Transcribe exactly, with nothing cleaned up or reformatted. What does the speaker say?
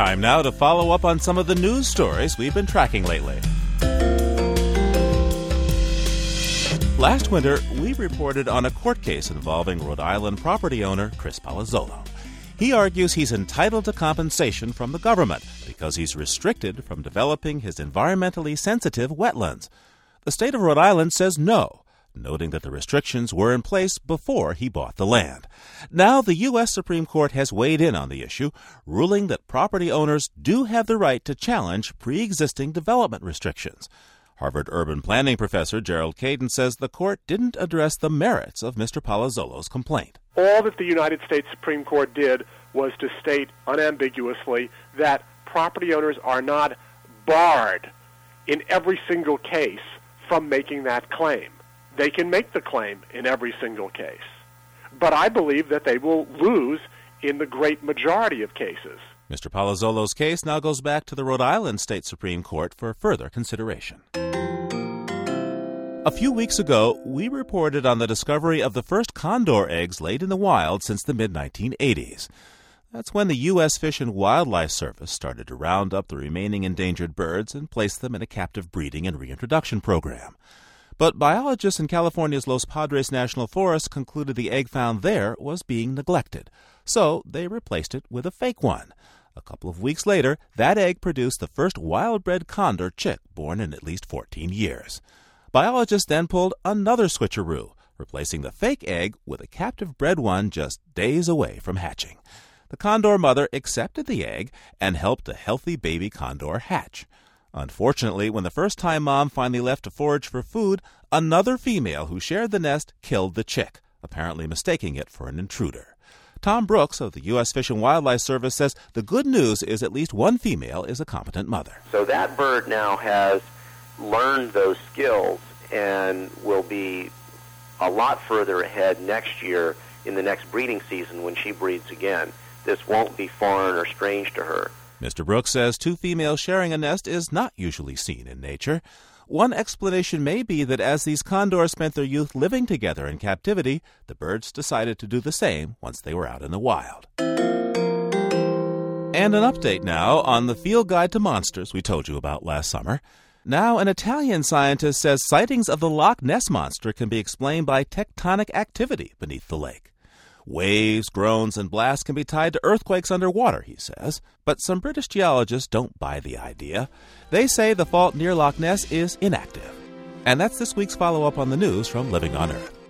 Time now to follow up on some of the news stories we've been tracking lately. Last winter, we reported on a court case involving Rhode Island property owner Chris Palazzolo. He argues he's entitled to compensation from the government because he's restricted from developing his environmentally sensitive wetlands. The state of Rhode Island says no, noting that the restrictions were in place before he bought the land. Now the U S Supreme Court has weighed in on the issue, ruling that property owners do have the right to challenge pre-existing development restrictions. Harvard urban planning professor Gerald Caden says the court didn't address the merits of Mister Palazzolo's complaint. All that the United States Supreme Court did was to state unambiguously that property owners are not barred in every single case from making that claim. They can make the claim in every single case. But I believe that they will lose in the great majority of cases. Mister Palazzolo's case now goes back to the Rhode Island State Supreme Court for further consideration. A few weeks ago, we reported on the discovery of the first condor eggs laid in the wild since the mid nineteen eighties. That's when the U S Fish and Wildlife Service started to round up the remaining endangered birds and place them in a captive breeding and reintroduction program. But biologists in California's Los Padres National Forest concluded the egg found there was being neglected, so they replaced it with a fake one. A couple of weeks later, that egg produced the first wild-bred condor chick born in at least fourteen years. Biologists then pulled another switcheroo, replacing the fake egg with a captive-bred one just days away from hatching. The condor mother accepted the egg and helped a healthy baby condor hatch. Unfortunately, when the first-time mom finally left to forage for food, another female who shared the nest killed the chick, apparently mistaking it for an intruder. Tom Brooks of the U S Fish and Wildlife Service says the good news is at least one female is a competent mother. So that bird now has learned those skills and will be a lot further ahead next year in the next breeding season when she breeds again. This won't be foreign or strange to her. Mister Brooks says two females sharing a nest is not usually seen in nature. One explanation may be that as these condors spent their youth living together in captivity, the birds decided to do the same once they were out in the wild. And an update now on the Field Guide to Monsters we told you about last summer. Now, an Italian scientist says sightings of the Loch Ness Monster can be explained by tectonic activity beneath the lake. Waves, groans, and blasts can be tied to earthquakes underwater, he says. But some British geologists don't buy the idea. They say the fault near Loch Ness is inactive. And that's this week's follow-up on the news from Living on Earth.